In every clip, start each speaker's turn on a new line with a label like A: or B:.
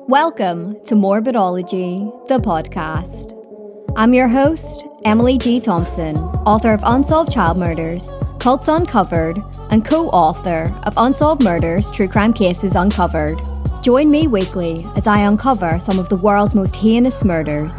A: Welcome to Morbidology, the podcast. I'm your host, Emily G. Thompson, author of Unsolved Child Murders, Cults Uncovered, and co-author of Unsolved Murders, True Crime Cases Uncovered. Join me weekly as I uncover some of the world's most heinous murders.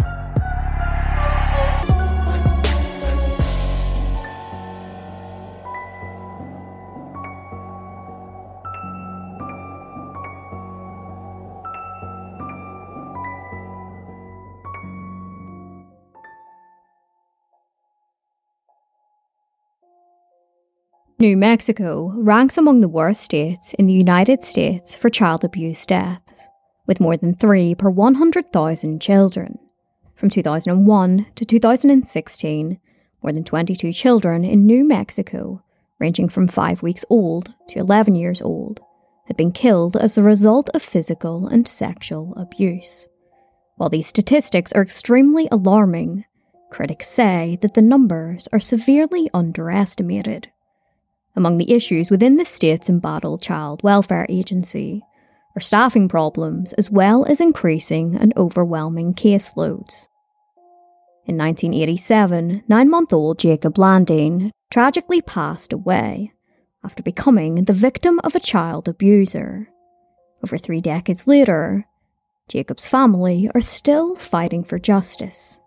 A: New Mexico ranks among the worst states in the United States for child abuse deaths, with more than 3 per 100,000 children. From 2001 to 2016, more than 22 children in New Mexico, ranging from 5 weeks old to 11 years old, had been killed as the result of physical and sexual abuse. While these statistics are extremely alarming, critics say that the numbers are severely underestimated. Among the issues within the state's embattled child welfare agency are staffing problems as well as increasing and overwhelming caseloads. In 1987, 9-month-old Jacob Landine tragically passed away after becoming the victim of a child abuser. Over 3 decades later, Jacob's family are still fighting for justice.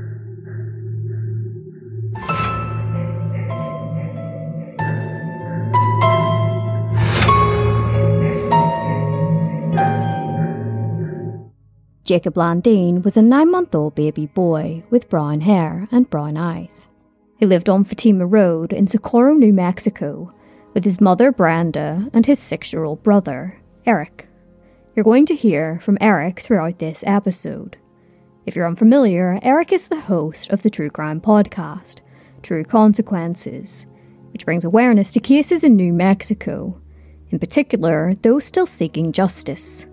A: Jacob Landine was a 9-month-old baby boy with brown hair and brown eyes. He lived on Fatima Road in Socorro, New Mexico, with his mother Brenda and his 6-year-old brother, Eric. You're going to hear from Eric throughout this episode. If you're unfamiliar, Eric is the host of the true crime podcast, True Consequences, which brings awareness to cases in New Mexico, in particular those still seeking justice.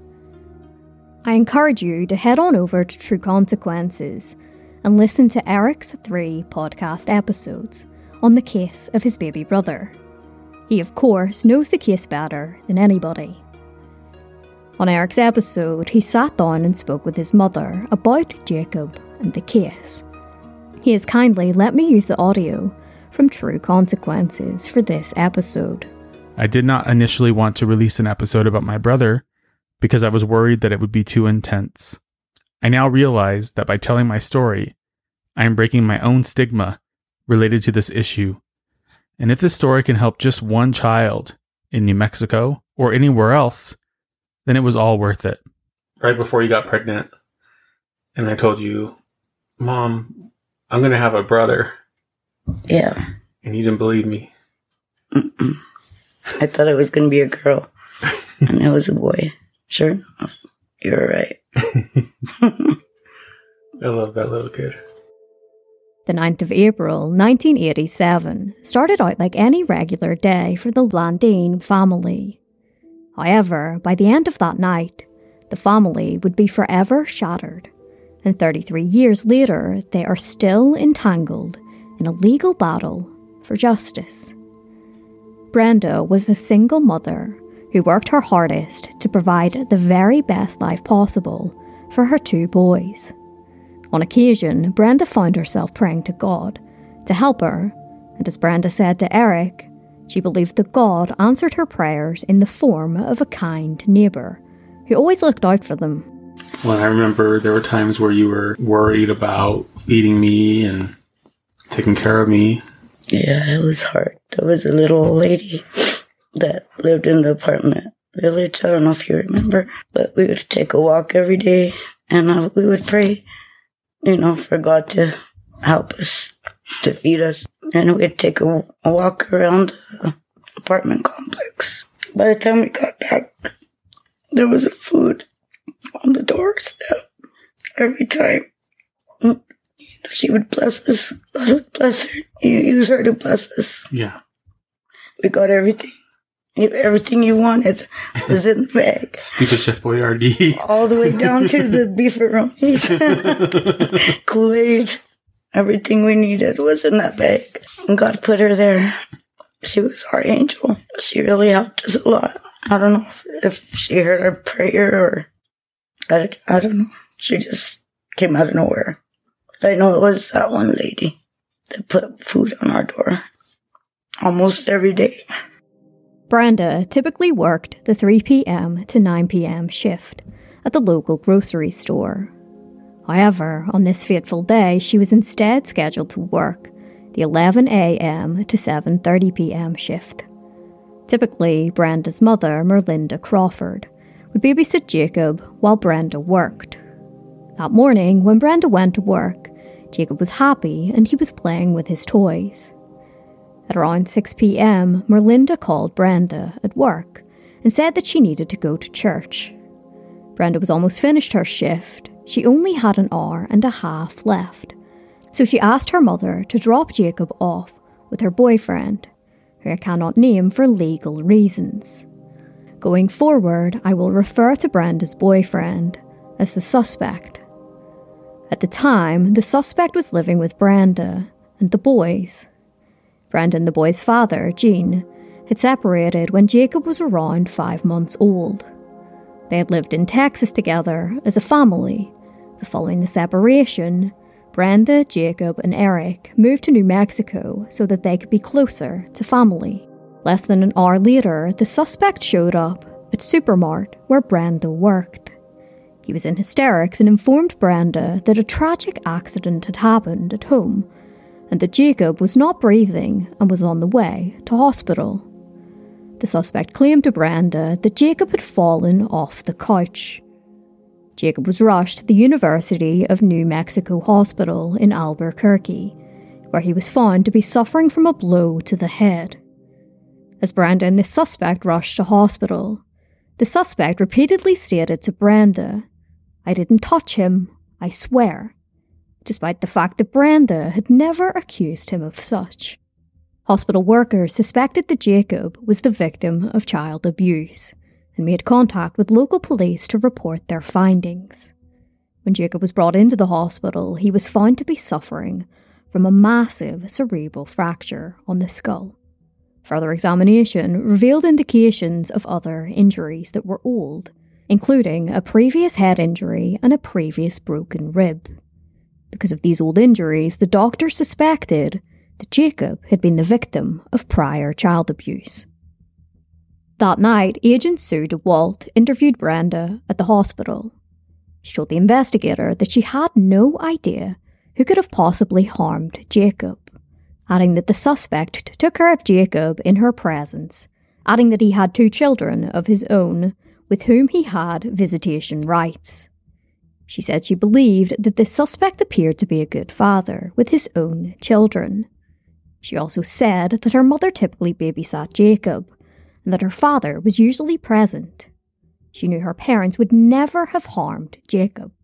A: I encourage you to head on over to True Consequences and listen to Eric's 3 podcast episodes on the case of his baby brother. He, of course, knows the case better than anybody. On Eric's episode, he sat down and spoke with his mother about Jacob and the case. He has kindly let me use the audio from True Consequences for this episode.
B: I did not initially want to release an episode about my brother, because I was worried that it would be too intense. I now realize that by telling my story, I am breaking my own stigma related to this issue. And if this story can help just one child in New Mexico or anywhere else, then it was all worth it. Right before you got pregnant, and I told you, Mom, I'm going to have a brother.
C: Yeah.
B: And you didn't believe me.
C: Mm-mm. I thought it was going to be a girl, and it was a boy. Sure, you're right.
B: I love that little kid.
A: The 9th of April, 1987, started out like any regular day for the Landine family. However, by the end of that night, the family would be forever shattered, and 33 years later, they are still entangled in a legal battle for justice. Brenda was a single mother who worked her hardest to provide the very best life possible for her 2 boys. On occasion, Brenda found herself praying to God to help her, and as Brenda said to Eric, she believed that God answered her prayers in the form of a kind neighbour who always looked out for them.
B: Well, I remember there were times where you were worried about feeding me and taking care of me.
C: Yeah, it was hard. There was a little old lady that lived in the apartment village. I don't know if you remember, but we would take a walk every day, and we would pray, for God to help us, to feed us. And we'd take a walk around the apartment complex. By the time we got back, there was food on the doorstep every time. She would bless us. God would bless her. Use her to bless us.
B: Yeah.
C: We got everything. Everything you wanted was in the bag.
B: Stupid Chef Boyardee.
C: All the way down to the beefaronis. Kool-Aid. Everything we needed was in that bag. And God put her there. She was our angel. She really helped us a lot. I don't know if she heard our prayer or I don't know. She just came out of nowhere. But I know it was that one lady that put food on our door almost every day.
A: Brenda typically worked the 3 p.m. to 9 p.m. shift at the local grocery store. However, on this fateful day, she was instead scheduled to work the 11 a.m. to 7:30 p.m. shift. Typically, Brenda's mother, Merlinda Crawford, would babysit Jacob while Brenda worked. That morning, when Brenda went to work, Jacob was happy and he was playing with his toys. At around 6 p.m., Merlinda called Brenda at work and said that she needed to go to church. Brenda was almost finished her shift. She only had an hour and a half left, so she asked her mother to drop Jacob off with her boyfriend, who I cannot name for legal reasons. Going forward, I will refer to Brenda's boyfriend as the suspect. At the time, the suspect was living with Brenda and the boys. Brenda and the boy's father, Gene, had separated when Jacob was around 5 months old. They had lived in Texas together as a family, but following the separation, Brenda, Jacob, and Eric moved to New Mexico so that they could be closer to family. Less than an hour later, the suspect showed up at Supermart where Brenda worked. He was in hysterics and informed Brenda that a tragic accident had happened at home and that Jacob was not breathing and was on the way to hospital. The suspect claimed to Brenda that Jacob had fallen off the couch. Jacob was rushed to the University of New Mexico Hospital in Albuquerque, where he was found to be suffering from a blow to the head. As Brenda and the suspect rushed to hospital, the suspect repeatedly stated to Brenda, "I didn't touch him, I swear," despite the fact that Brenda had never accused him of such. Hospital workers suspected that Jacob was the victim of child abuse and made contact with local police to report their findings. When Jacob was brought into the hospital, he was found to be suffering from a massive cerebral fracture on the skull. Further examination revealed indications of other injuries that were old, including a previous head injury and a previous broken rib. Because of these old injuries, the doctor suspected that Jacob had been the victim of prior child abuse. That night, Agent Sue DeWalt interviewed Brenda at the hospital. She told the investigator that she had no idea who could have possibly harmed Jacob, adding that the suspect took care of Jacob in her presence, adding that he had 2 children of his own with whom he had visitation rights. She said she believed that the suspect appeared to be a good father with his own children. She also said that her mother typically babysat Jacob, and that her father was usually present. She knew her parents would never have harmed Jacob.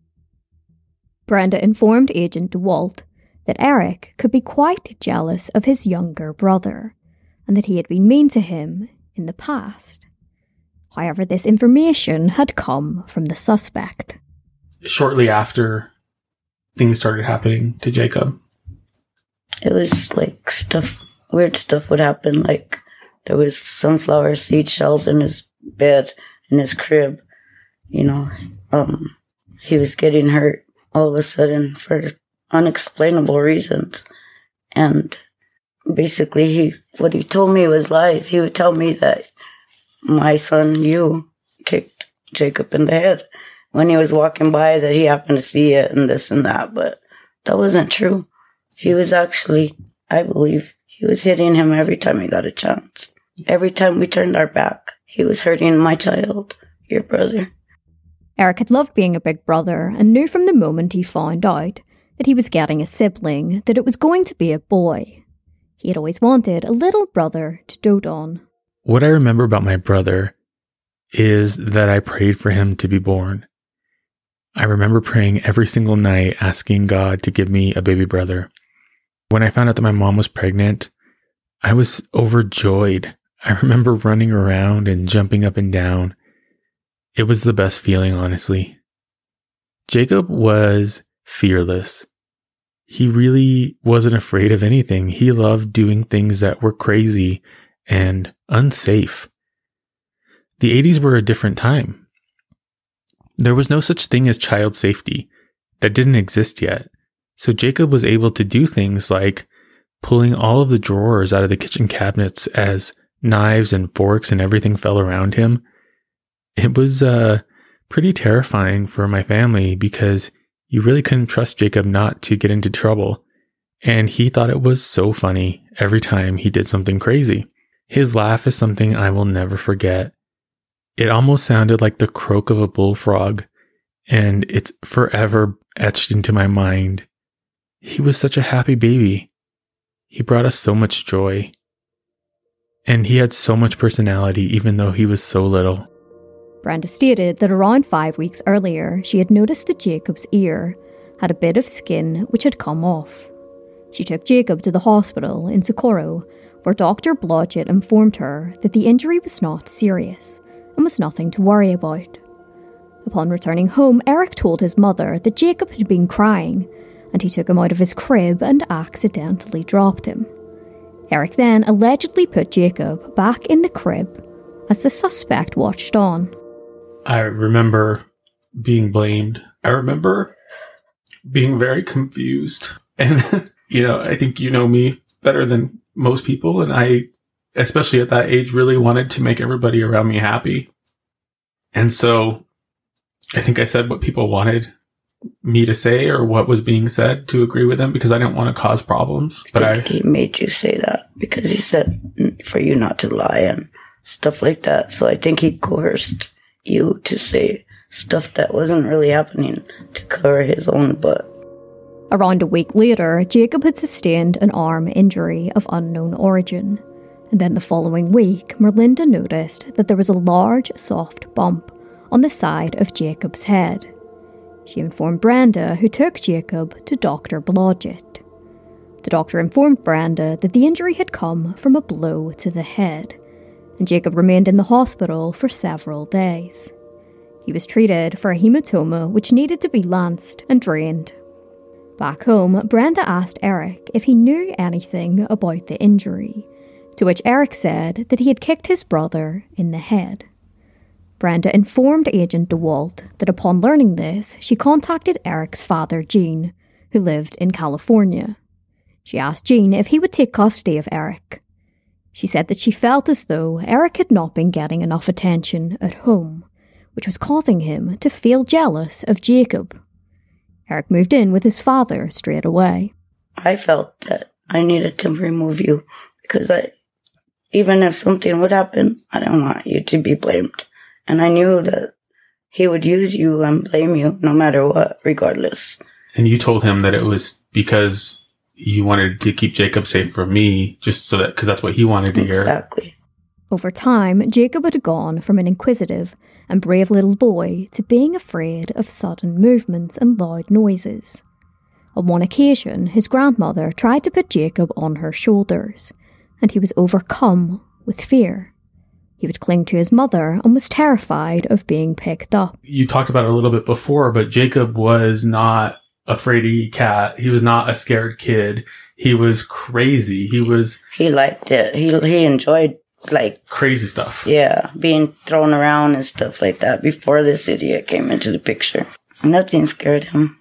A: Brenda informed Agent DeWalt that Eric could be quite jealous of his younger brother, and that he had been mean to him in the past. However, this information had come from the suspect.
B: Shortly after things started happening to Jacob,
C: it was like weird stuff would happen, like there was sunflower seed shells in his bed, in his crib, he was getting hurt all of a sudden for unexplainable reasons. And basically what he told me was lies. He would tell me that my son, you, kicked Jacob in the head when he was walking by, that he happened to see it and this and that, but that wasn't true. He was actually, I believe, he was hitting him every time he got a chance. Every time we turned our back, he was hurting my child, your brother.
A: Eric had loved being a big brother and knew from the moment he found out that he was getting a sibling that it was going to be a boy. He had always wanted a little brother to dote on.
B: What I remember about my brother is that I prayed for him to be born. I remember praying every single night, asking God to give me a baby brother. When I found out that my mom was pregnant, I was overjoyed. I remember running around and jumping up and down. It was the best feeling, honestly. Jacob was fearless. He really wasn't afraid of anything. He loved doing things that were crazy and unsafe. The 80s were a different time. There was no such thing as child safety. That didn't exist yet. So Jacob was able to do things like pulling all of the drawers out of the kitchen cabinets as knives and forks and everything fell around him. It was pretty terrifying for my family because you really couldn't trust Jacob not to get into trouble. And he thought it was so funny every time he did something crazy. His laugh is something I will never forget. It almost sounded like the croak of a bullfrog, and it's forever etched into my mind. He was such a happy baby. He brought us so much joy. And he had so much personality even though he was so little.
A: Brenda stated that around 5 weeks earlier, she had noticed that Jacob's ear had a bit of skin which had come off. She took Jacob to the hospital in Socorro, where Dr. Blodgett informed her that the injury was not serious and was nothing to worry about. Upon returning home, Eric told his mother that Jacob had been crying, and he took him out of his crib and accidentally dropped him. Eric then allegedly put Jacob back in the crib as the suspect watched on.
B: I remember being blamed. I remember being very confused. And, I think you know me better than most people. And I, especially at that age, really wanted to make everybody around me happy. And so I think I said what people wanted me to say or what was being said to agree with them because I didn't want to cause problems. But
C: he made you say that because he said for you not to lie and stuff like that. So I think he coerced you to say stuff that wasn't really happening to cover his own butt.
A: Around a week later, Jacob had sustained an arm injury of unknown origin. And then the following week, Merlinda noticed that there was a large, soft bump on the side of Jacob's head. She informed Brenda, who took Jacob to Dr. Blodgett. The doctor informed Brenda that the injury had come from a blow to the head, and Jacob remained in the hospital for several days. He was treated for a hematoma which needed to be lanced and drained. Back home, Brenda asked Eric if he knew anything about the injury, to which Eric said that he had kicked his brother in the head. Brenda informed Agent DeWalt that upon learning this, she contacted Eric's father, Gene, who lived in California. She asked Gene if he would take custody of Eric. She said that she felt as though Eric had not been getting enough attention at home, which was causing him to feel jealous of Jacob. Eric moved in with his father straight away.
C: I felt that I needed to remove you because even if something would happen, I don't want you to be blamed. And I knew that he would use you and blame you no matter what, regardless.
B: And you told him that it was because you wanted to keep Jacob safe from me, just so that, because that's what he wanted to hear.
C: Exactly.
A: Over time, Jacob had gone from an inquisitive and brave little boy to being afraid of sudden movements and loud noises. On one occasion, his grandmother tried to put Jacob on her shoulders, and he was overcome with fear. He would cling to his mother and was terrified of being picked up.
B: You talked about it a little bit before, but Jacob was not a fraidy cat. He was not a scared kid. He was crazy.
C: He liked it. He enjoyed
B: crazy stuff.
C: Yeah, being thrown around and stuff like that before this idiot came into the picture. Nothing scared him.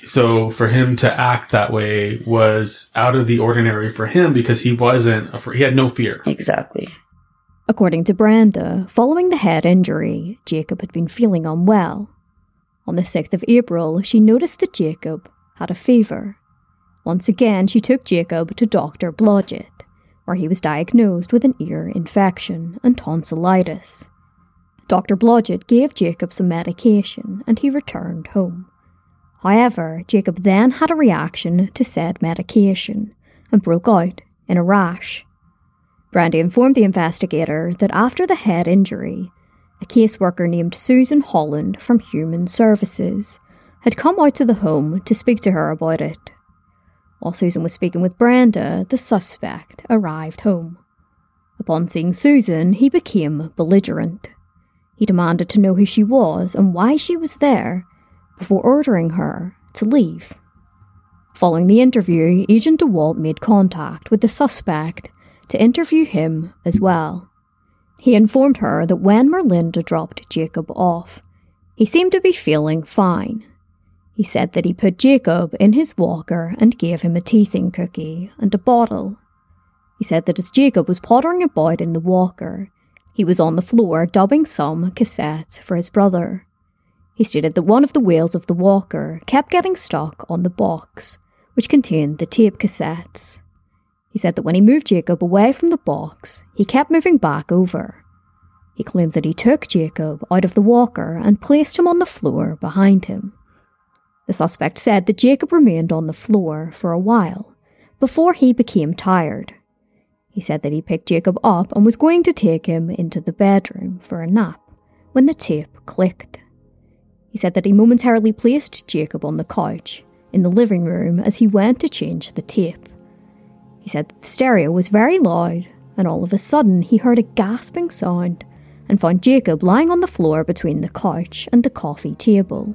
B: So for him to act that way was out of the ordinary for him because he wasn't afraid. He had no fear.
C: Exactly.
A: According to Brenda, following the head injury, Jacob had been feeling unwell. On the 6th of April, she noticed that Jacob had a fever. Once again, she took Jacob to Dr. Blodgett, where he was diagnosed with an ear infection and tonsillitis. Dr. Blodgett gave Jacob some medication and he returned home. However, Jacob then had a reaction to said medication and broke out in a rash. Brenda informed the investigator that after the head injury, a caseworker named Susan Holland from Human Services had come out to the home to speak to her about it. While Susan was speaking with Brenda, the suspect arrived home. Upon seeing Susan, he became belligerent. He demanded to know who she was and why she was there before ordering her to leave. Following the interview, Agent DeWalt made contact with the suspect to interview him as well. He informed her that when Merlinda dropped Jacob off, He seemed to be feeling fine. He said that he put Jacob in his walker and gave him a teething cookie and a bottle. He said that as Jacob was pottering about in the walker, he was on the floor dubbing some cassettes for his brother. He stated that one of the wheels of the walker kept getting stuck on the box, which contained the tape cassettes. He said that when he moved Jacob away from the box, he kept moving back over. He claimed that he took Jacob out of the walker and placed him on the floor behind him. The suspect said that Jacob remained on the floor for a while, before he became tired. He said that he picked Jacob up and was going to take him into the bedroom for a nap, when the tape clicked. He said that he momentarily placed Jacob on the couch in the living room as he went to change the tape. He said that the stereo was very loud, and all of a sudden he heard a gasping sound and found Jacob lying on the floor between the couch and the coffee table.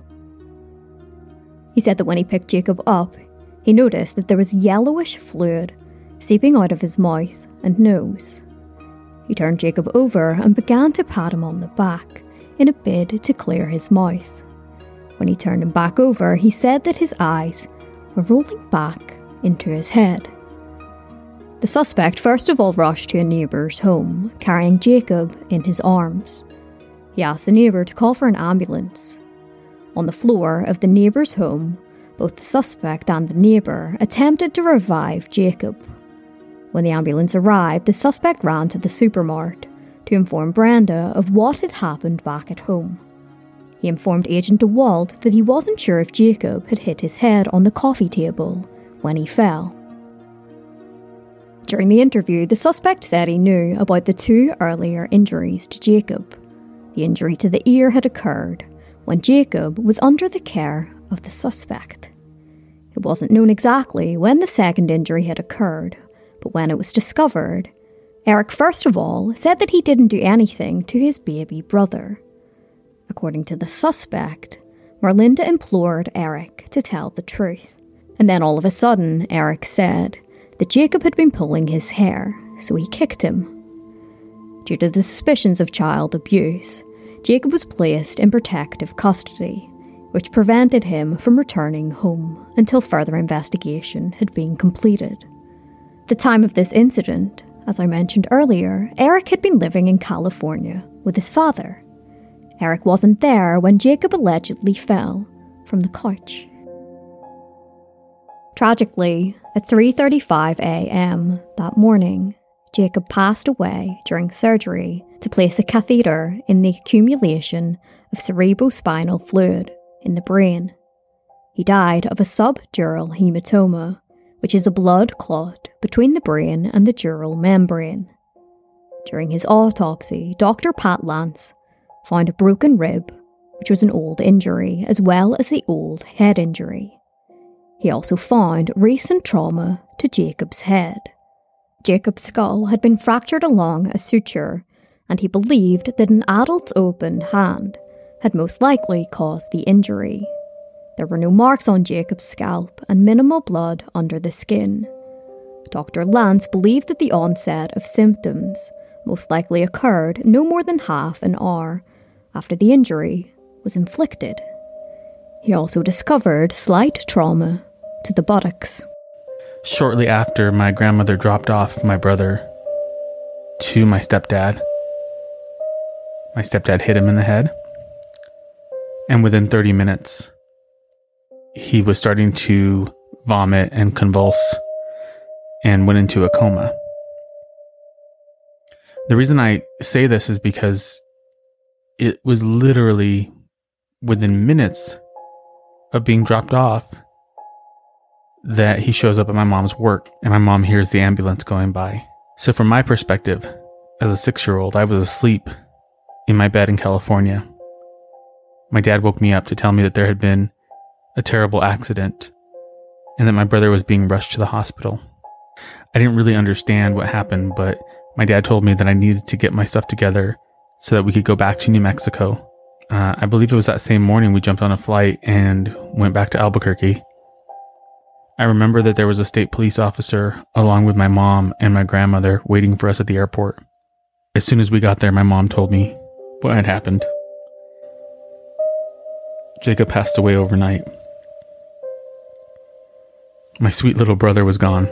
A: He said that when he picked Jacob up, he noticed that there was yellowish fluid seeping out of his mouth and nose. He turned Jacob over and began to pat him on the back in a bid to clear his mouth. When he turned him back over, he said that his eyes were rolling back into his head. The suspect first of all rushed to a neighbour's home, carrying Jacob in his arms. He asked the neighbour to call for an ambulance. On the floor of the neighbour's home, both the suspect and the neighbour attempted to revive Jacob. When the ambulance arrived, the suspect ran to the supermarket to inform Brenda of what had happened back at home. He informed Agent DeWalt that he wasn't sure if Jacob had hit his head on the coffee table when he fell. During the interview, the suspect said he knew about the 2 earlier injuries to Jacob. The injury to the ear had occurred when Jacob was under the care of the suspect. It wasn't known exactly when the second injury had occurred, but when it was discovered, Eric first of all said that he didn't do anything to his baby brother. According to the suspect, Marlinda implored Eric to tell the truth, and then all of a sudden Eric said that Jacob had been pulling his hair, so he kicked him. Due to the suspicions of child abuse, Jacob was placed in protective custody, which prevented him from returning home until further investigation had been completed. At the time of this incident, as I mentioned earlier, Eric had been living in California with his father. Eric wasn't there when Jacob allegedly fell from the couch. Tragically, at 3:35 a.m. that morning, Jacob passed away during surgery to place a catheter in the accumulation of cerebrospinal fluid in the brain. He died of a subdural hematoma, which is a blood clot between the brain and the dural membrane. During his autopsy, Dr. Pat Lance found a broken rib, which was an old injury, as well as the old head injury. He also found recent trauma to Jacob's head. Jacob's skull had been fractured along a suture, and he believed that an adult's open hand had most likely caused the injury. There were no marks on Jacob's scalp and minimal blood under the skin. Dr. Lance believed that the onset of symptoms most likely occurred no more than half an hour after the injury was inflicted. He also discovered slight trauma to the buttocks.
B: Shortly after, my grandmother dropped off my brother to my stepdad. My stepdad hit him in the head, and within 30 minutes, he was starting to vomit and convulse and went into a coma. The reason I say this is because it was literally within minutes of being dropped off that he shows up at my mom's work and my mom hears the ambulance going by. So from my perspective, as a 6-year-old, I was asleep in my bed in California. My dad woke me up to tell me that there had been a terrible accident and that my brother was being rushed to the hospital. I didn't really understand what happened, but my dad told me that I needed to get my stuff together so that we could go back to New Mexico. I believe it was that same morning we jumped on a flight and went back to Albuquerque. I remember that there was a state police officer along with my mom and my grandmother waiting for us at the airport. As soon as we got there, my mom told me what had happened. Jacob passed away overnight. My sweet little brother was gone.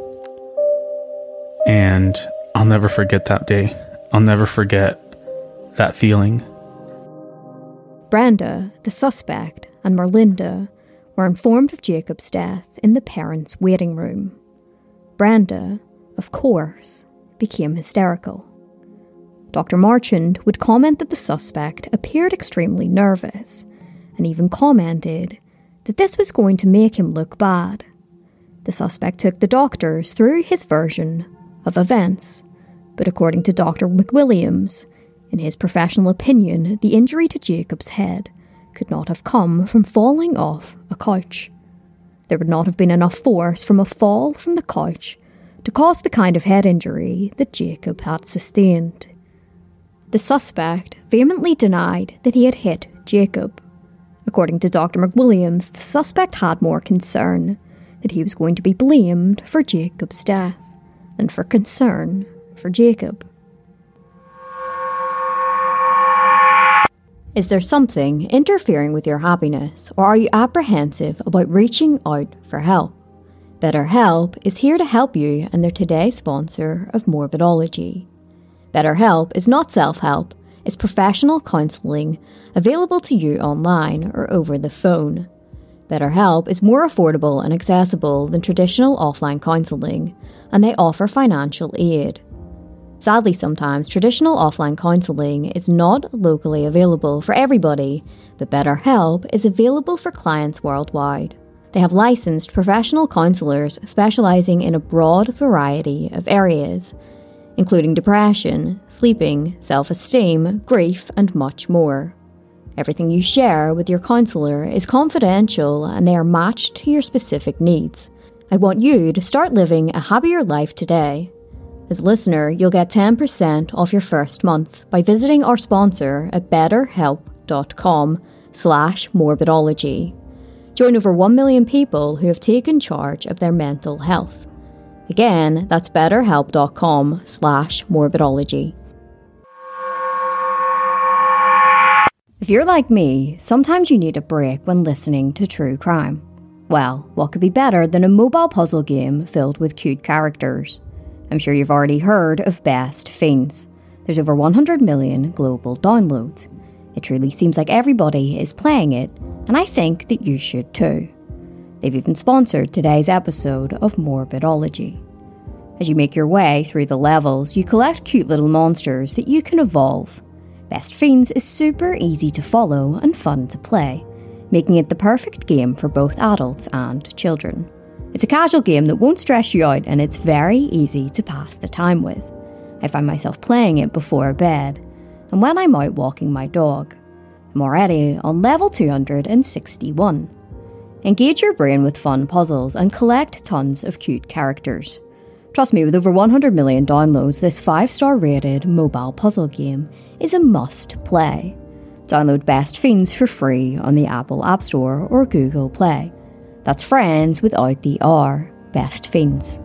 B: And I'll never forget that day. I'll never forget that feeling.
A: Brenda, the suspect, and Merlinda were informed of Jacob's death in the parents' waiting room. Brenda, of course, became hysterical. Dr. Marchand would comment that the suspect appeared extremely nervous, and even commented that this was going to make him look bad. The suspect took the doctors through his version of events, but according to Dr. McWilliams, in his professional opinion, the injury to Jacob's head could not have come from falling off a couch. There would not have been enough force from a fall from the couch to cause the kind of head injury that Jacob had sustained. The suspect vehemently denied that he had hit Jacob. According to Dr. McWilliams, the suspect had more concern that he was going to be blamed for Jacob's death than for concern for Jacob. Is there something interfering with your happiness, or are you apprehensive about reaching out for help? BetterHelp is here to help you, and they're today's sponsor of Morbidology. BetterHelp is not self-help, it's professional counselling available to you online or over the phone. BetterHelp is more affordable and accessible than traditional offline counselling, and they offer financial aid. Sadly, sometimes traditional offline counselling is not locally available for everybody, but BetterHelp is available for clients worldwide. They have licensed professional counsellors specialising in a broad variety of areas, including depression, sleeping, self-esteem, grief, and much more. Everything you share with your counsellor is confidential and they are matched to your specific needs. I want you to start living a happier life today. As a listener, you'll get 10% off your first month by visiting our sponsor at betterhelp.com/morbidology. Join over 1 million people who have taken charge of their mental health. Again, that's betterhelp.com/morbidology. If you're like me, sometimes you need a break when listening to true crime. Well, what could be better than a mobile puzzle game filled with cute characters? I'm sure you've already heard of Best Fiends. There's over 100 million global downloads. It truly seems like everybody is playing it, and I think that you should too. They've even sponsored today's episode of Morbidology. As you make your way through the levels, you collect cute little monsters that you can evolve. Best Fiends is super easy to follow and fun to play, making it the perfect game for both adults and children. It's a casual game that won't stress you out, and it's very easy to pass the time with. I find myself playing it before bed, and when I'm out walking my dog. I'm already on level 261. Engage your brain with fun puzzles and collect tons of cute characters. Trust me, with over 100 million downloads, this 5-star rated mobile puzzle game is a must play. Download Best Fiends for free on the Apple App Store or Google Play. That's friends without the R, Best Fiends.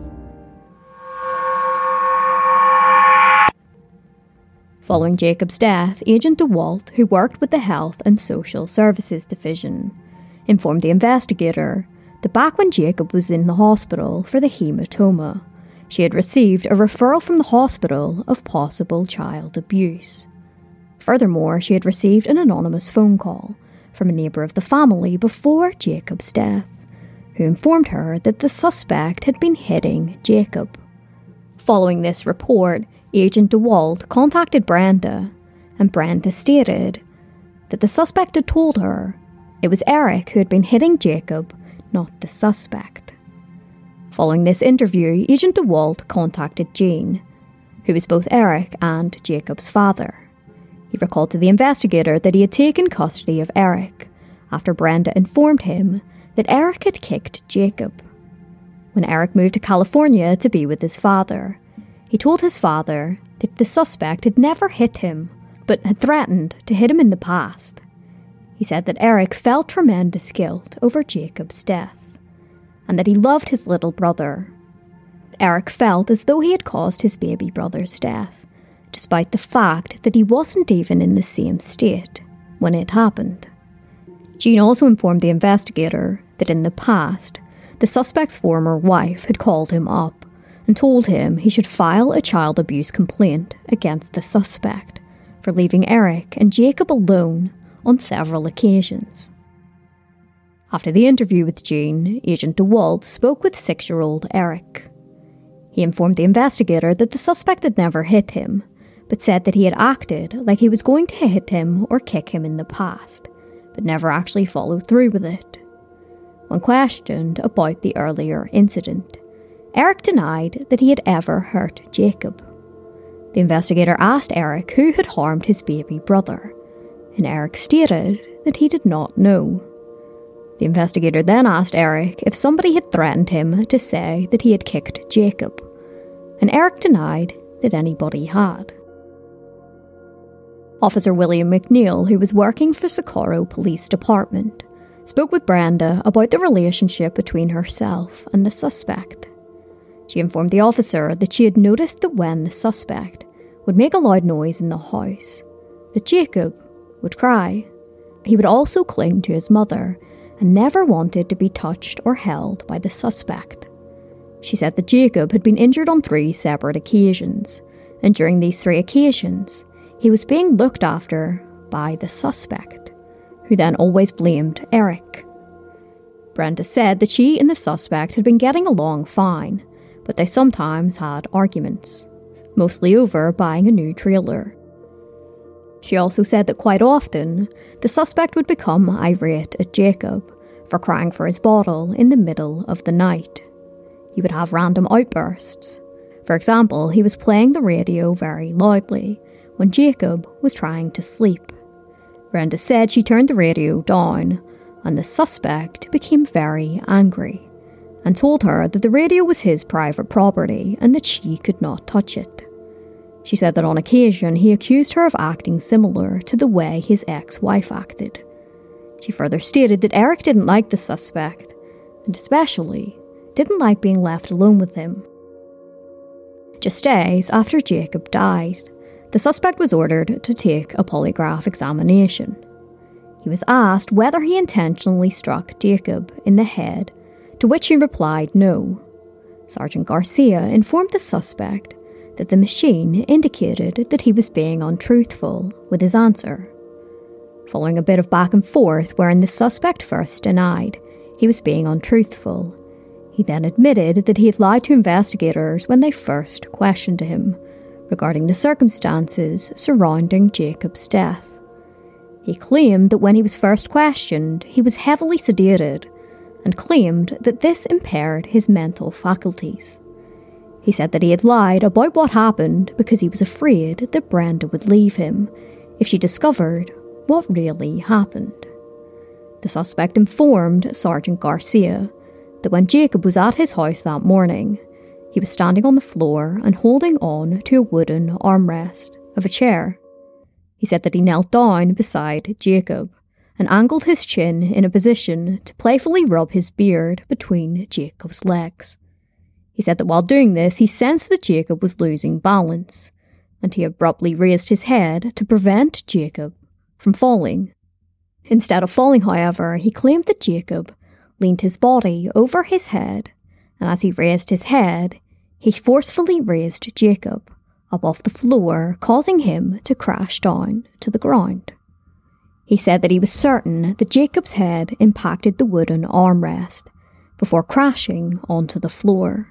A: Following Jacob's death, Agent DeWalt, who worked with the Health and Social Services Division, informed the investigator that back when Jacob was in the hospital for the hematoma, she had received a referral from the hospital of possible child abuse. Furthermore, she had received an anonymous phone call from a neighbour of the family before Jacob's death, who informed her that the suspect had been hitting Jacob. Following this report, Agent DeWalt contacted Brenda, and Brenda stated that the suspect had told her it was Eric who had been hitting Jacob, not the suspect. Following this interview, Agent DeWalt contacted Gene, who was both Eric and Jacob's father. He recalled to the investigator that he had taken custody of Eric after Brenda informed him that Eric had kicked Jacob. When Eric moved to California to be with his father, he told his father that the suspect had never hit him, but had threatened to hit him in the past. He said that Eric felt tremendous guilt over Jacob's death, and that he loved his little brother. Eric felt as though he had caused his baby brother's death, despite the fact that he wasn't even in the same state when it happened. Jean also informed the investigator that in the past, the suspect's former wife had called him up and told him he should file a child abuse complaint against the suspect for leaving Eric and Jacob alone on several occasions. After the interview with Jean, Agent DeWalt spoke with 6-year-old Eric. He informed the investigator that the suspect had never hit him, but said that he had acted like he was going to hit him or kick him in the past, but never actually followed through with it. When questioned about the earlier incident, Eric denied that he had ever hurt Jacob. The investigator asked Eric who had harmed his baby brother, and Eric stated that he did not know. The investigator then asked Eric if somebody had threatened him to say that he had kicked Jacob, and Eric denied that anybody had. Officer William McNeil, who was working for Socorro Police Department, spoke with Brenda about the relationship between herself and the suspect. She informed the officer that she had noticed that when the suspect would make a loud noise in the house, that Jacob would cry. He would also cling to his mother and never wanted to be touched or held by the suspect. She said that Jacob had been injured on 3 separate occasions, and during these 3 occasions, he was being looked after by the suspect, who then always blamed Eric. Brenda said that she and the suspect had been getting along fine, but they sometimes had arguments, mostly over buying a new trailer. She also said that quite often, the suspect would become irate at Jacob for crying for his bottle in the middle of the night. He would have random outbursts. For example, he was playing the radio very loudly when Jacob was trying to sleep. Brenda said she turned the radio down, and the suspect became very angry and told her that the radio was his private property and that she could not touch it. She said that on occasion he accused her of acting similar to the way his ex-wife acted. She further stated that Eric didn't like the suspect, and especially didn't like being left alone with him. Just days after Jacob died, the suspect was ordered to take a polygraph examination. He was asked whether he intentionally struck Jacob in the head, to which he replied no. Sergeant Garcia informed the suspect that the machine indicated that he was being untruthful with his answer. Following a bit of back and forth wherein the suspect first denied he was being untruthful, he then admitted that he had lied to investigators when they first questioned him regarding the circumstances surrounding Jacob's death. He claimed that when he was first questioned, he was heavily sedated and claimed that this impaired his mental faculties. He said that he had lied about what happened because he was afraid that Brenda would leave him if she discovered what really happened. The suspect informed Sergeant Garcia that when Jacob was at his house that morning, he was standing on the floor and holding on to a wooden armrest of a chair. He said that he knelt down beside Jacob and angled his chin in a position to playfully rub his beard between Jacob's legs. He said that while doing this, he sensed that Jacob was losing balance, and he abruptly raised his head to prevent Jacob from falling. Instead of falling, however, he claimed that Jacob leaned his body over his head, and as he raised his head, he forcefully raised Jacob up off the floor, causing him to crash down to the ground. He said that he was certain that Jacob's head impacted the wooden armrest before crashing onto the floor.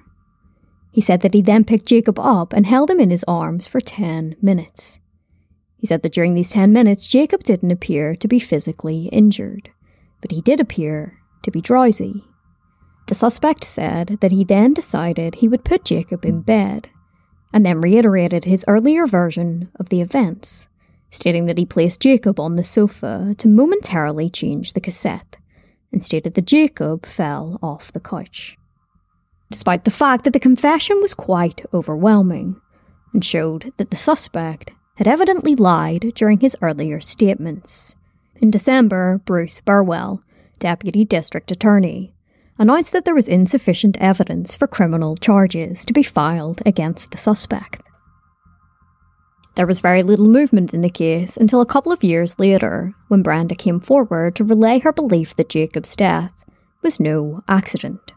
A: He said that he then picked Jacob up and held him in his arms for 10 minutes. He said that during these 10 minutes, Jacob didn't appear to be physically injured, but he did appear to be drowsy. The suspect said that he then decided he would put Jacob in bed, and then reiterated his earlier version of the events, stating that he placed Jacob on the sofa to momentarily change the cassette, and stated that Jacob fell off the couch. Despite the fact that the confession was quite overwhelming, and showed that the suspect had evidently lied during his earlier statements, in December, Bruce Burwell, Deputy District Attorney, announced that there was insufficient evidence for criminal charges to be filed against the suspect. There was very little movement in the case until a couple of years later, when Brenda came forward to relay her belief that Jacob's death was no accident.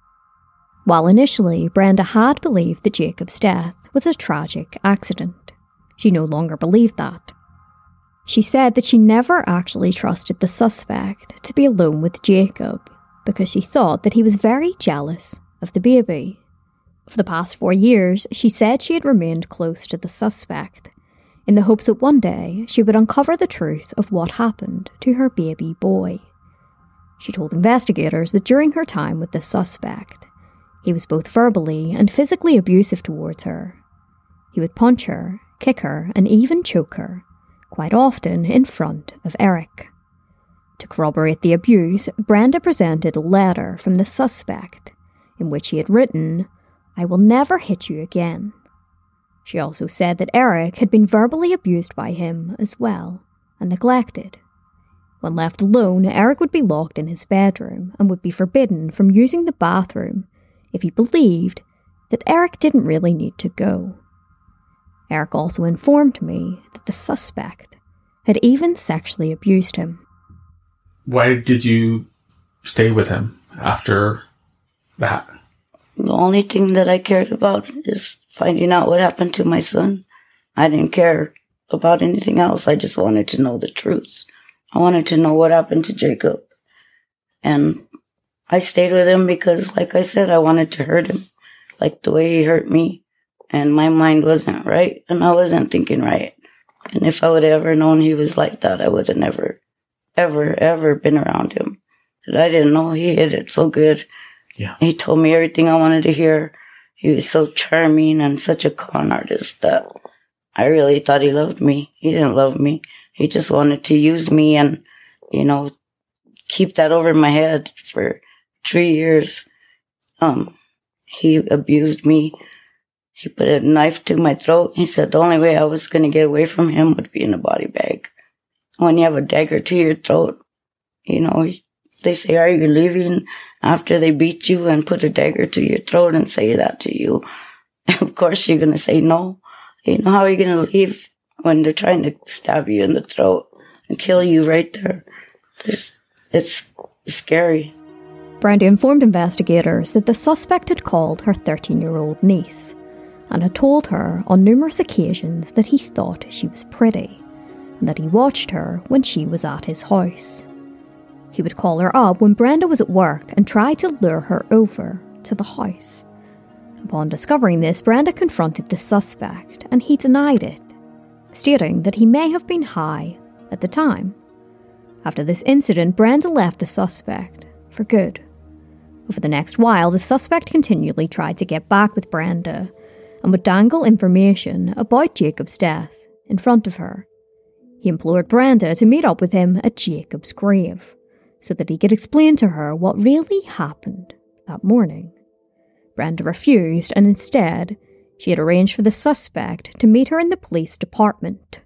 A: While initially Brenda had believed that Jacob's death was a tragic accident, she no longer believed that. She said that she never actually trusted the suspect to be alone with Jacob because she thought that he was very jealous of the baby. For the past 4 years, she said she had remained close to the suspect in the hopes that one day she would uncover the truth of what happened to her baby boy. She told investigators that during her time with the suspect, he was both verbally and physically abusive towards her. He would punch her, kick her, and even choke her, quite often in front of Eric. To corroborate the abuse, Brenda presented a letter from the suspect in which he had written, "I will never hit you again." She also said that Eric had been verbally abused by him as well and neglected. When left alone, Eric would be locked in his bedroom and would be forbidden from using the bathroom if he believed that Eric didn't really need to go. Eric also informed me that the suspect had even sexually abused him.
B: Why did you stay with him after that?
C: The only thing that I cared about is finding out what happened to my son. I didn't care about anything else. I just wanted to know the truth. I wanted to know what happened to Jacob. And I stayed with him because, like I said, I wanted to hurt him, like the way he hurt me. And my mind wasn't right, and I wasn't thinking right. And if I would have ever known he was like that, I would have never, ever been around him. But I didn't know he hid it so good.
B: Yeah.
C: He told me everything I wanted to hear. He was so charming and such a con artist that I really thought he loved me. He didn't love me. He just wanted to use me and, keep that over my head for 3 years. He abused me. He put a knife to my throat. He said the only way I was going to get away from him would be in a body bag. When you have a dagger to your throat, they say, "Are you leaving?" After they beat you and put a dagger to your throat and say that to you. Of course you're going to say no. How are you going to leave when they're trying to stab you in the throat and kill you right there? It's scary.
A: Brenda informed investigators that the suspect had called her 13-year-old niece and had told her on numerous occasions that he thought she was pretty and that he watched her when she was at his house. He would call her up when Brenda was at work and try to lure her over to the house. Upon discovering this, Brenda confronted the suspect and he denied it, stating that he may have been high at the time. After this incident, Brenda left the suspect for good. Over the next while, the suspect continually tried to get back with Brenda and would dangle information about Jacob's death in front of her. He implored Brenda to meet up with him at Jacob's grave so that he could explain to her what really happened that morning. Brenda refused, and instead, she had arranged for the suspect to meet her in the police department.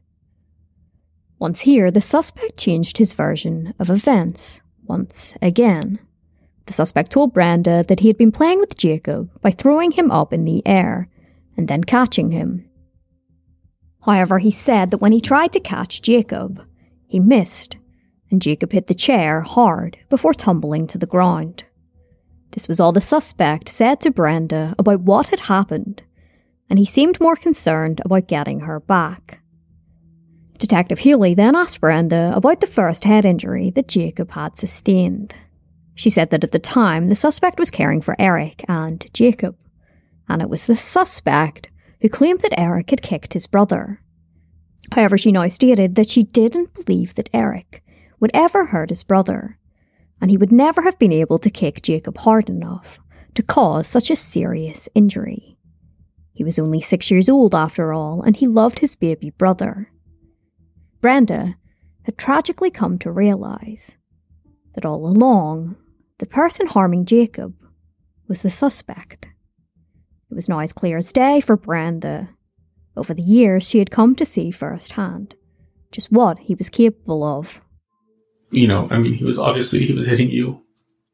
A: Once here, the suspect changed his version of events once again. The suspect told Brenda that he had been playing with Jacob by throwing him up in the air and then catching him. However, he said that when he tried to catch Jacob, he missed, and Jacob hit the chair hard before tumbling to the ground. This was all the suspect said to Brenda about what had happened, and he seemed more concerned about getting her back. Detective Healy then asked Brenda about the first head injury that Jacob had sustained. She said that at the time, the suspect was caring for Eric and Jacob, and it was the suspect who claimed that Eric had kicked his brother. However, she now stated that she didn't believe that Eric would ever hurt his brother, and he would never have been able to kick Jacob hard enough to cause such a serious injury. He was only 6 years old after all, and he loved his baby brother. Brenda had tragically come to realise that all along, the person harming Jacob was the suspect. It was now as clear as day for Brenda. Over the years, she had come to see firsthand just what he was capable of.
B: He was hitting you.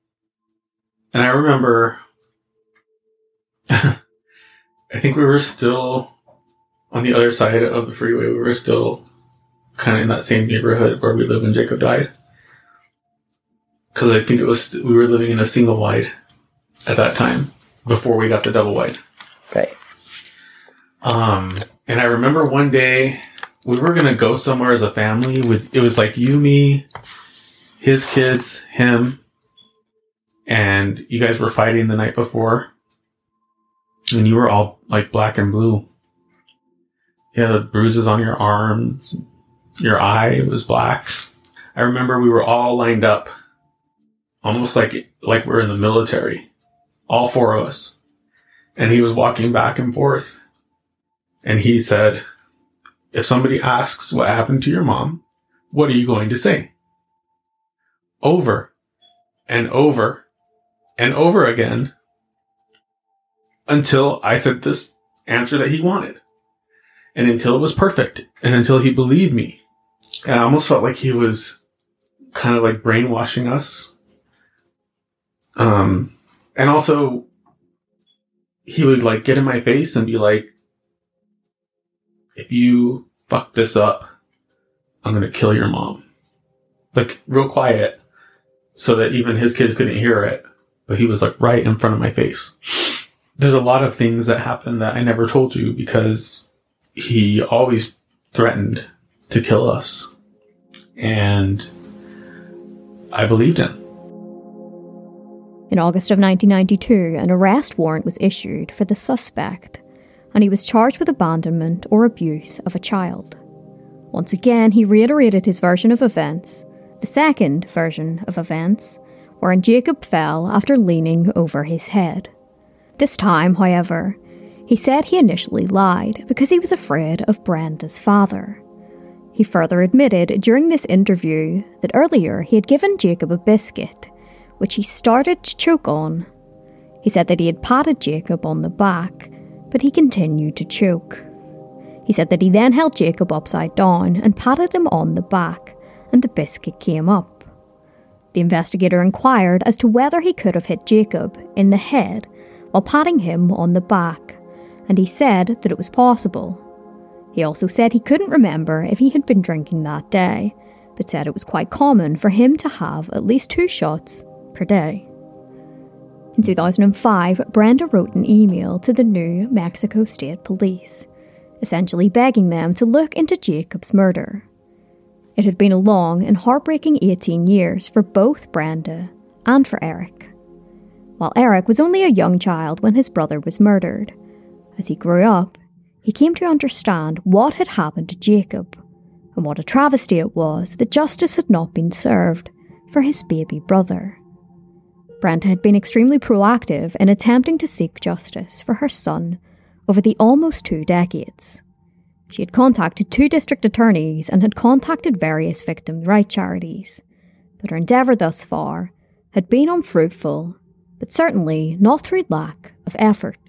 B: And I remember, I think we were still on the other side of the freeway. We were still kind of in that same neighborhood where we live when Jacob died. Because I think we were living in a single wide at that time before we got the double wide.
C: Right.
B: And I remember one day we were going to go somewhere as a family. It was like you, me, his kids, him, and you guys were fighting the night before. And you were all like black and blue. You had bruises on your arms. Your eye was black. I remember we were all lined up, almost like we're in the military, all four of us. And he was walking back and forth. And he said, if somebody asks what happened to your mom, what are you going to say? Over and over and over again until I said this answer that he wanted. And until it was perfect. And until he believed me. And I almost felt like he was kind of like brainwashing us. And also, he would like get in my face and be like, if you fuck this up, I'm going to kill your mom. Like real quiet so that even his kids couldn't hear it. But he was like right in front of my face. There's a lot of things that happened that I never told you because he always threatened to kill us. And I believed him.
A: In August of 1992, an arrest warrant was issued for the suspect, and he was charged with abandonment or abuse of a child. Once again, he reiterated his version of events, the second version of events, wherein Jacob fell after leaning over his head. This time, however, he said he initially lied because he was afraid of Brenda's father. He further admitted during this interview that earlier he had given Jacob a biscuit, which he started to choke on. He said that he had patted Jacob on the back, but he continued to choke. He said that he then held Jacob upside down and patted him on the back, and the biscuit came up. The investigator inquired as to whether he could have hit Jacob in the head while patting him on the back, and he said that it was possible. He also said he couldn't remember if he had been drinking that day, but said it was quite common for him to have at least 2 shots per day. In 2005, Brenda wrote an email to the New Mexico State Police, essentially begging them to look into Jacob's murder. It had been a long and heartbreaking 18 years for both Brenda and for Eric. While Eric was only a young child when his brother was murdered, as he grew up, he came to understand what had happened to Jacob, and what a travesty it was that justice had not been served for his baby brother. Brenda had been extremely proactive in attempting to seek justice for her son over the almost 2 decades. She had contacted 2 district attorneys and had contacted various victims' rights charities, but her endeavour thus far had been unfruitful, but certainly not through lack of effort.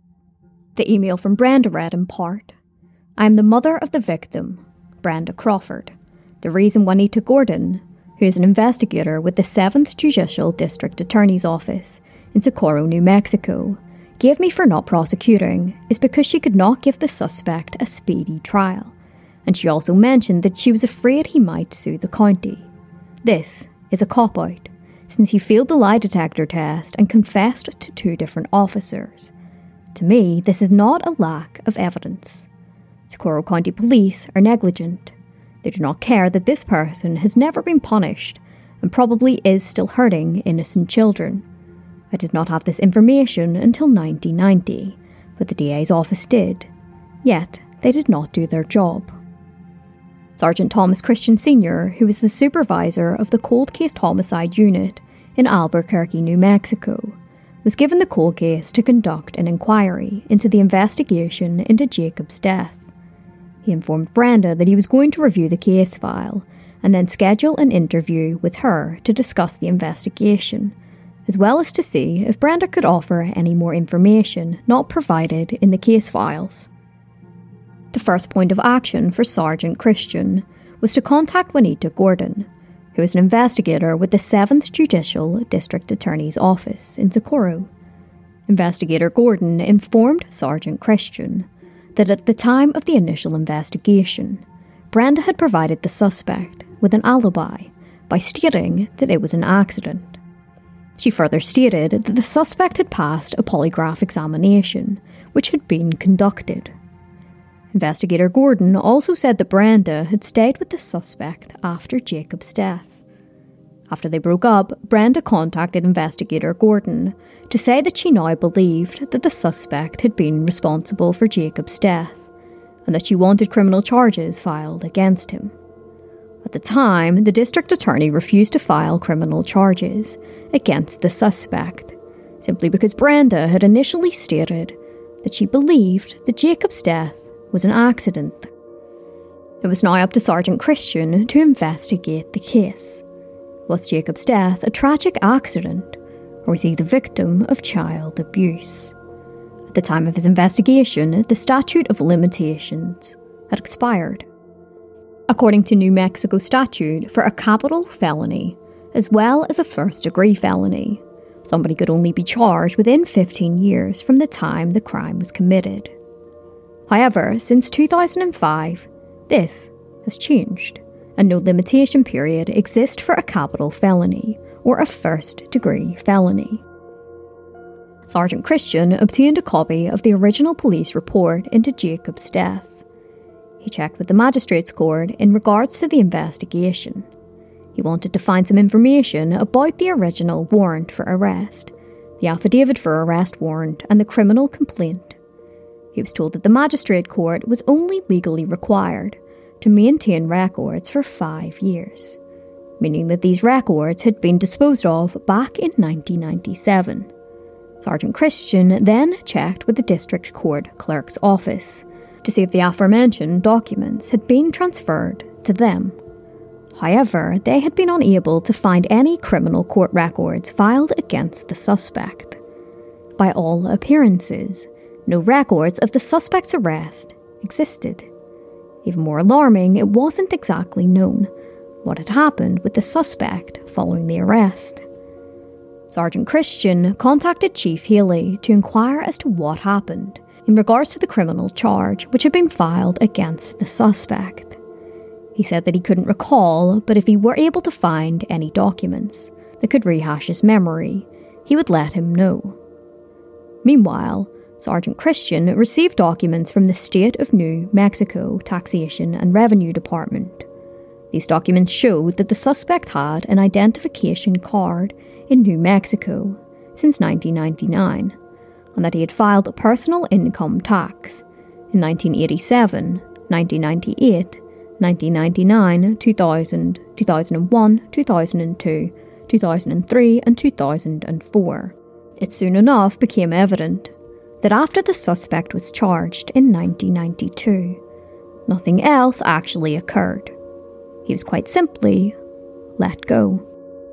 A: The email from Brenda read in part, "I am the mother of the victim, Brenda Crawford. The reason Juanita Gordon, who is an investigator with the 7th Judicial District Attorney's Office in Socorro, New Mexico, gave me for not prosecuting is because she could not give the suspect a speedy trial, and she also mentioned that she was afraid he might sue the county. This is a cop-out, since he failed the lie detector test and confessed to 2 different officers. To me, this is not a lack of evidence. Socorro County Police are negligent. They do not care that this person has never been punished and probably is still hurting innocent children. I did not have this information until 1990, but the DA's office did. Yet, they did not do their job." Sergeant Thomas Christian Sr., who was the supervisor of the Cold Case Homicide Unit in Albuquerque, New Mexico, was given the cold case to conduct an inquiry into the investigation into Jacob's death. He informed Brenda that he was going to review the case file and then schedule an interview with her to discuss the investigation, as well as to see if Brenda could offer any more information not provided in the case files. The first point of action for Sergeant Christian was to contact Juanita Gordon, who is an investigator with the 7th Judicial District Attorney's Office in Socorro. Investigator Gordon informed Sergeant Christian that at the time of the initial investigation, Brenda had provided the suspect with an alibi by stating that it was an accident. She further stated that the suspect had passed a polygraph examination, which had been conducted. Investigator Gordon also said that Brenda had stayed with the suspect after Jacob's death. After they broke up, Brenda contacted Investigator Gordon to say that she now believed that the suspect had been responsible for Jacob's death, and that she wanted criminal charges filed against him. At the time, the district attorney refused to file criminal charges against the suspect, simply because Brenda had initially stated that she believed that Jacob's death was an accident. It was now up to Sergeant Christian to investigate the case. Was Jacob's death a tragic accident, or was he the victim of child abuse? At the time of his investigation, the statute of limitations had expired. According to New Mexico statute, for a capital felony, as well as a first-degree felony, somebody could only be charged within 15 years from the time the crime was committed. However, since 2005, this has changed, and no limitation period exists for a capital felony or a first-degree felony. Sergeant Christian obtained a copy of the original police report into Jacob's death. He checked with the magistrates court in regards to the investigation. He wanted to find some information about the original warrant for arrest, the affidavit for arrest warrant, and the criminal complaint. He was told that the magistrate court was only legally required to maintain records for 5 years, meaning that these records had been disposed of back in 1997. Sergeant Christian then checked with the district court clerk's office to see if the aforementioned documents had been transferred to them. However, they had been unable to find any criminal court records filed against the suspect. By all appearances, no records of the suspect's arrest existed. Even more alarming, it wasn't exactly known what had happened with the suspect following the arrest. Sergeant Christian contacted Chief Haley to inquire as to what happened in regards to the criminal charge which had been filed against the suspect. He said that he couldn't recall, but if he were able to find any documents that could rehash his memory, he would let him know. Meanwhile, Sergeant Christian received documents from the State of New Mexico Taxation and Revenue Department. These documents showed that the suspect had an identification card in New Mexico since 1999, and that he had filed personal income tax in 1987, 1998, 1999, 2000, 2001, 2002, 2003, and 2004. It soon enough became evident that after the suspect was charged in 1992, nothing else actually occurred. He was quite simply let go.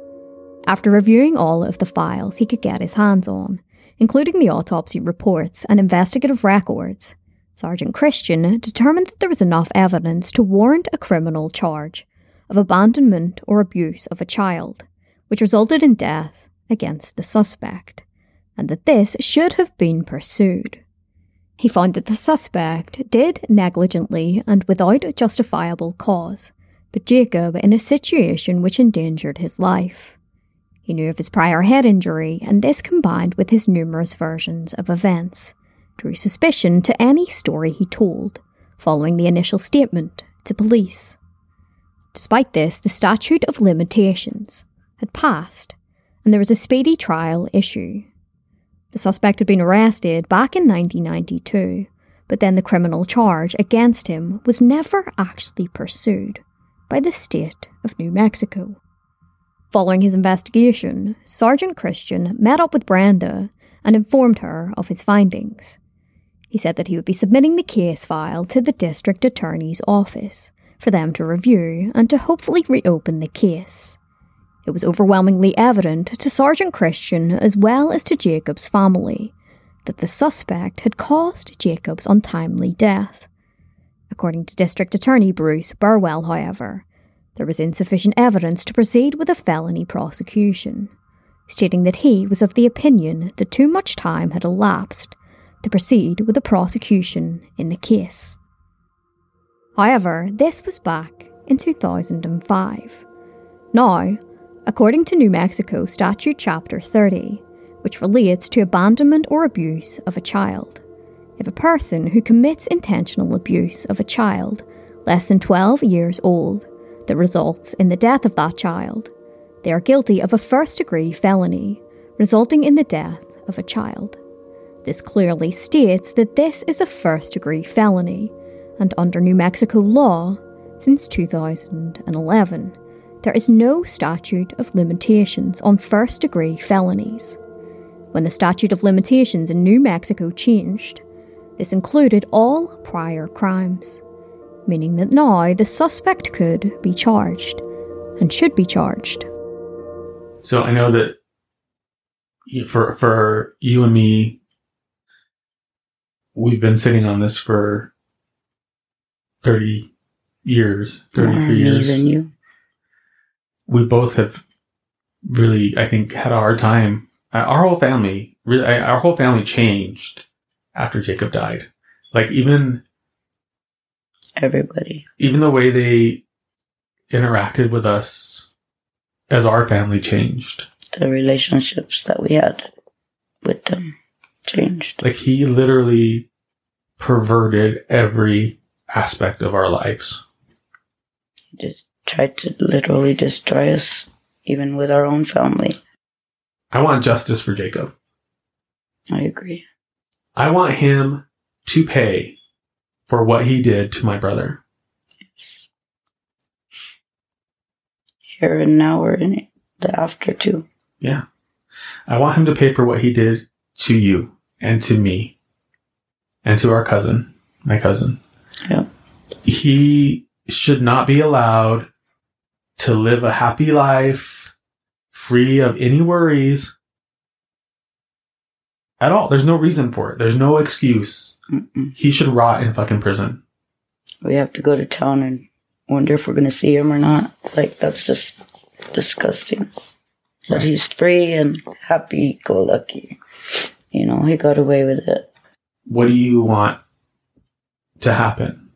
A: After reviewing all of the files he could get his hands on, including the autopsy reports and investigative records, Sergeant Christian determined that there was enough evidence to warrant a criminal charge of abandonment or abuse of a child, which resulted in death against the suspect, and that this should have been pursued. He found that the suspect did negligently and without justifiable cause put Jacob in a situation which endangered his life. He knew of his prior head injury, and this combined with his numerous versions of events drew suspicion to any story he told following the initial statement to police. Despite this, the statute of limitations had passed, and there was a speedy trial issue. The suspect had been arrested back in 1992, but then the criminal charge against him was never actually pursued by the state of New Mexico. Following his investigation, Sergeant Christian met up with Brenda and informed her of his findings. He said that he would be submitting the case file to the district attorney's office for them to review and to hopefully reopen the case. It was overwhelmingly evident to Sergeant Christian as well as to Jacob's family that the suspect had caused Jacob's untimely death. According to District Attorney Bruce Burwell, however, there was insufficient evidence to proceed with a felony prosecution, stating that he was of the opinion that too much time had elapsed to proceed with the prosecution in the case. However, this was back in 2005. Now, according to New Mexico Statute Chapter 30, which relates to abandonment or abuse of a child, if a person who commits intentional abuse of a child less than 12 years old that results in the death of that child, they are guilty of a first-degree felony resulting in the death of a child. This clearly states that this is a first-degree felony, and under New Mexico law, since 2011, there is no statute of limitations on first-degree felonies. When the statute of limitations in New Mexico changed, this included all prior crimes, meaning that now the suspect could be charged, and should be charged.
B: So I know that for you and me, we've been sitting on this for 30 years, 33 years.
C: Than you.
B: We both have really, I think, had a hard time. Our whole family changed after Jacob died. Like
C: everybody.
B: Even the way they interacted with us as our family changed.
C: The relationships that we had with them changed.
B: Like he literally perverted every aspect of our lives.
C: He just tried to literally destroy us, even with our own family.
B: I want justice for Jacob.
C: I agree.
B: I want him to pay for what he did to my brother.
C: Yes. Here and now, we're in the after too.
B: Yeah. I want him to pay for what he did to you and to me and to our cousin, my cousin.
C: Yeah.
B: He should not be allowed to live a happy life free of any worries at all. There's no reason for it. There's no excuse.
C: Mm-mm.
B: He should rot in fucking prison.
C: We have to go to town and wonder if we're going to see him or not. Like, that's just disgusting. That he's free and happy-go-lucky. You know, he got away with it.
B: What do you want to happen?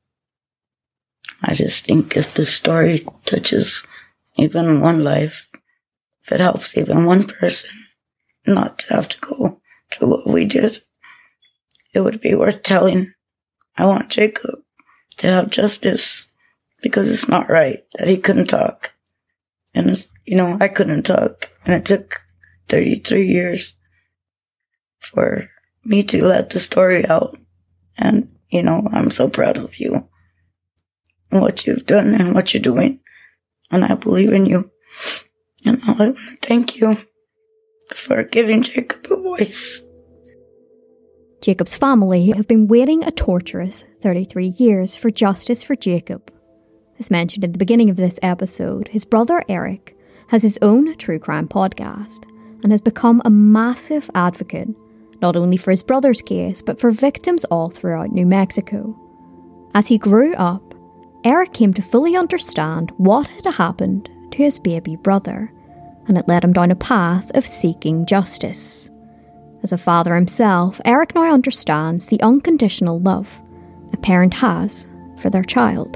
C: I just think if the story touches even one life, if it helps even one person not to have to go through what we did, it would be worth telling. I want Jacob to have justice because it's not right that he couldn't talk. And, you know, I couldn't talk. And it took 33 years for me to let the story out. And, you know, I'm so proud of you and what you've done and what you're doing. And I believe in you. And I want to thank you for giving Jacob a voice.
A: Jacob's family have been waiting a torturous 33 years for justice for Jacob. As mentioned at the beginning of this episode, his brother Eric has his own true crime podcast and has become a massive advocate, not only for his brother's case, but for victims all throughout New Mexico. As he grew up, Eric came to fully understand what had happened to his baby brother, and it led him down a path of seeking justice. As a father himself, Eric now understands the unconditional love a parent has for their child.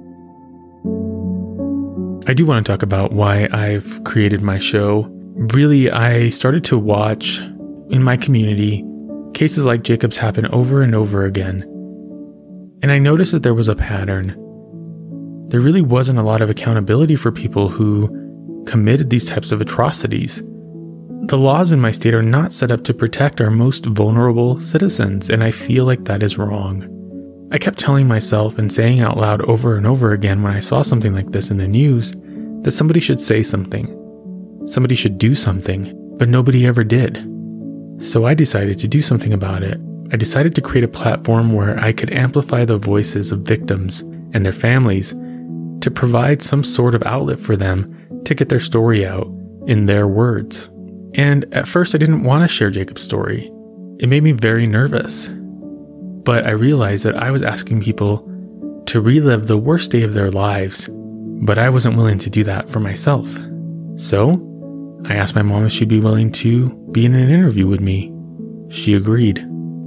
B: I do want to talk about why I've created my show. Really, I started to watch in my community cases like Jacob's happen over and over again. And I noticed that there was a pattern. There really wasn't a lot of accountability for people who committed these types of atrocities. The laws in my state are not set up to protect our most vulnerable citizens, and I feel like that is wrong. I kept telling myself and saying out loud over and over again when I saw something like this in the news that somebody should say something. Somebody should do something, but nobody ever did. So I decided to do something about it. I decided to create a platform where I could amplify the voices of victims and their families to provide some sort of outlet for them to get their story out in their words. And at first I didn't want to share Jacob's story. It made me very nervous. But I realized that I was asking people to relive the worst day of their lives, but I wasn't willing to do that for myself. So I asked my mom if she'd be willing to be in an interview with me. She agreed.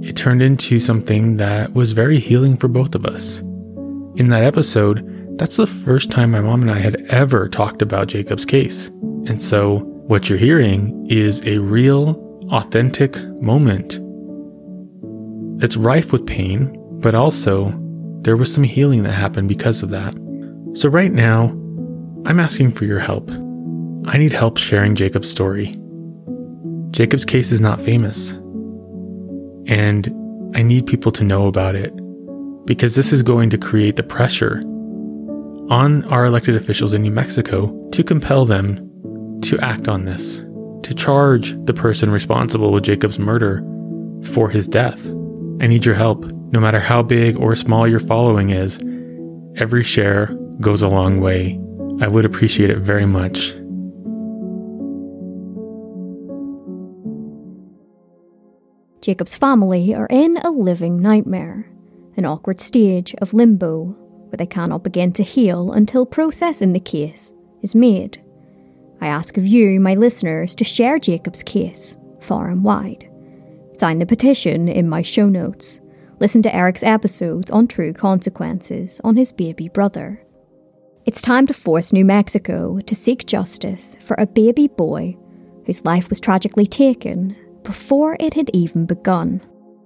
B: it turned into something that was very healing for both of us. In that episode, that's the first time my mom and I had ever talked about Jacob's case. And so what you're hearing is a real, authentic moment that's rife with pain, but also there was some healing that happened because of that. So right now, I'm asking for your help. I need help sharing Jacob's story. Jacob's case is not famous, and I need people to know about it, because this is going to create the pressure on our elected officials in New Mexico to compel them to act on this, to charge the person responsible with Jacob's murder for his death. I need your help. No matter how big or small your following is, every share goes a long way. I would appreciate it very much.
A: Jacob's family are in a living nightmare, an awkward stage of limbo where they cannot begin to heal until progress in the case is made. I ask of you, my listeners, to share Jacob's case far and wide. Sign the petition in my show notes. Listen to Eric's episodes on True Consequences on his baby brother. It's time to force New Mexico to seek justice for a baby boy whose life was tragically taken before it had even begun.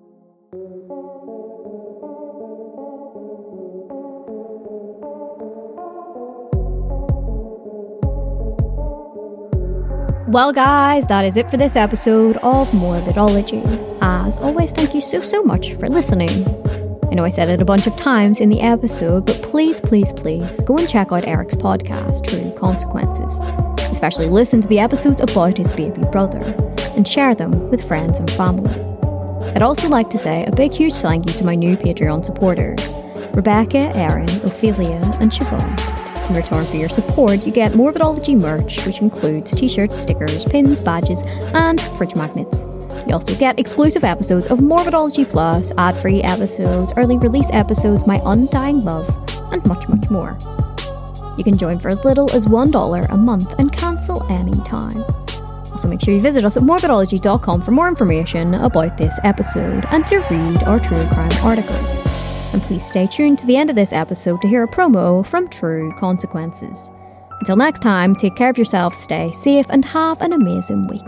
A: Well guys, that is it for this episode of Morbidology. As always, thank you so much for listening. I know I said it a bunch of times in the episode, but please go and check out Eric's podcast, True Consequences. Especially listen to the episodes about his baby brother and share them with friends and family. I'd also like to say a big huge thank you to my new Patreon supporters, Rebecca, Erin, Ophelia and Siobhan. In return for your support, you get Morbidology merch, which includes t-shirts, stickers, pins, badges, and fridge magnets. You also get exclusive episodes of Morbidology Plus, ad-free episodes, early release episodes, my undying love, and much more. You can join for as little as $1 a month and cancel anytime. Also make sure you visit us at morbidology.com for more information about this episode and to read our true crime articles. And please stay tuned to the end of this episode to hear a promo from True Consequences. Until next time, take care of yourself, stay safe, and have an amazing week.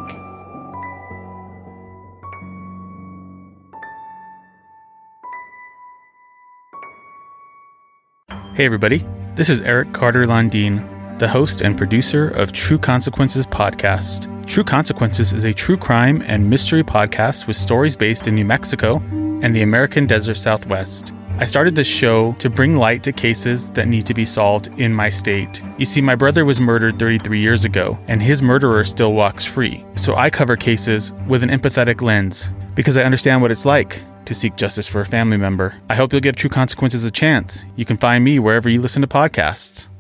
B: Hey everybody, this is Eric Carter Landine, the host and producer of True Consequences podcast. True Consequences is a true crime and mystery podcast with stories based in New Mexico and the American Desert Southwest. I started this show to bring light to cases that need to be solved in my state. You see, my brother was murdered 33 years ago, and his murderer still walks free. So I cover cases with an empathetic lens, because I understand what it's like to seek justice for a family member. I hope you'll give True Consequences a chance. You can find me wherever you listen to podcasts.